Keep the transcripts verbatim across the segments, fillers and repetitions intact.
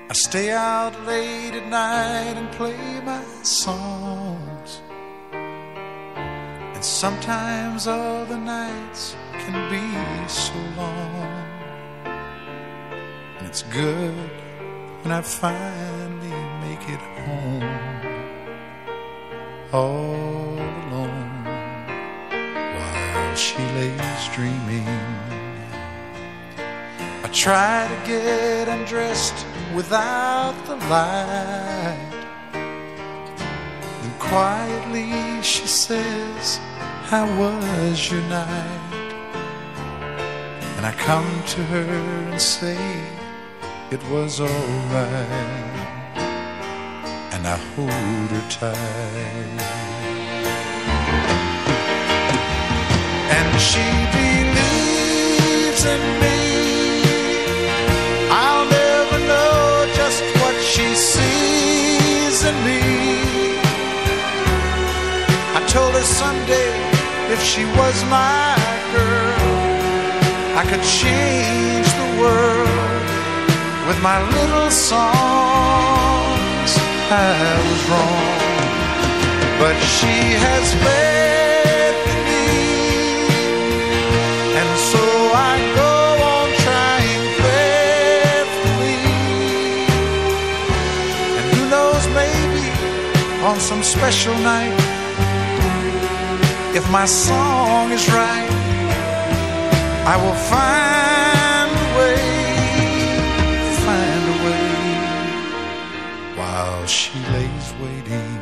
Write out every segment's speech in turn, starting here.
I stay out late at night and play my songs. And sometimes all the nights can be so long. And it's good when I finally make it home, all alone, while she lays dreaming. I try to get undressed without the light, and quietly she says, how was your night? And I come to her and say it was alright, and I hold her tight. And she believes in me. I'll never know just what she sees in me. I told her someday if she was my girl, I could change the world with my little songs. I was wrong, but she has faith in me, and so I go on trying faithfully. And who knows, maybe on some special night, if my song is right, I will find a way, find a way, while she lays waiting.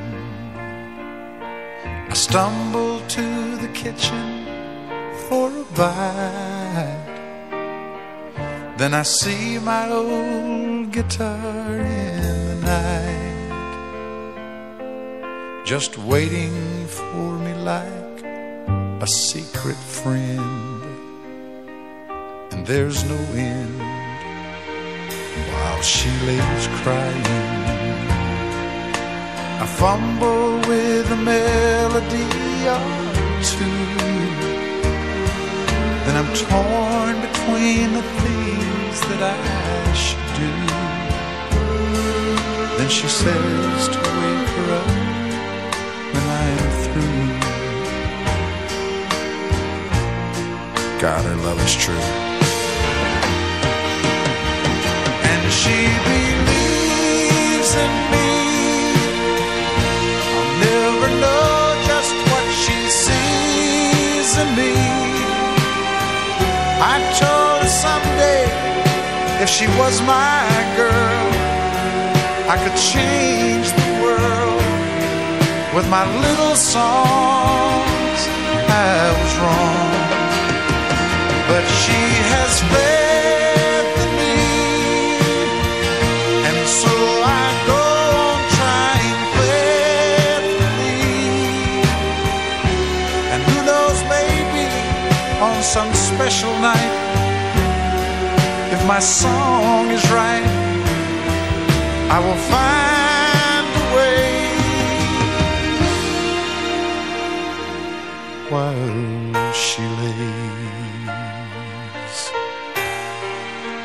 I stumble to the kitchen for a bite. Then I see my old guitar in the night, just waiting for me like a secret friend. And there's no end while she lays crying. I fumble with a melody or two, then I'm torn between the things that I should do. Then she says to wake her up when I am through. God, her love is true. And she believes in me. I'll never know just what she sees in me. I told her someday if she was my girl, I could change the world with my little songs. I was wrong, but she has faith in me, and so I go on trying faithfully. And who knows, maybe on some special night, if my song is right, I will find a way, while she lays,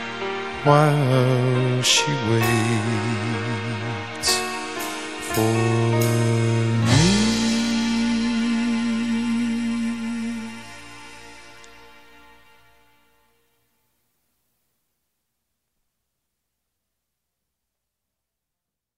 while she waits for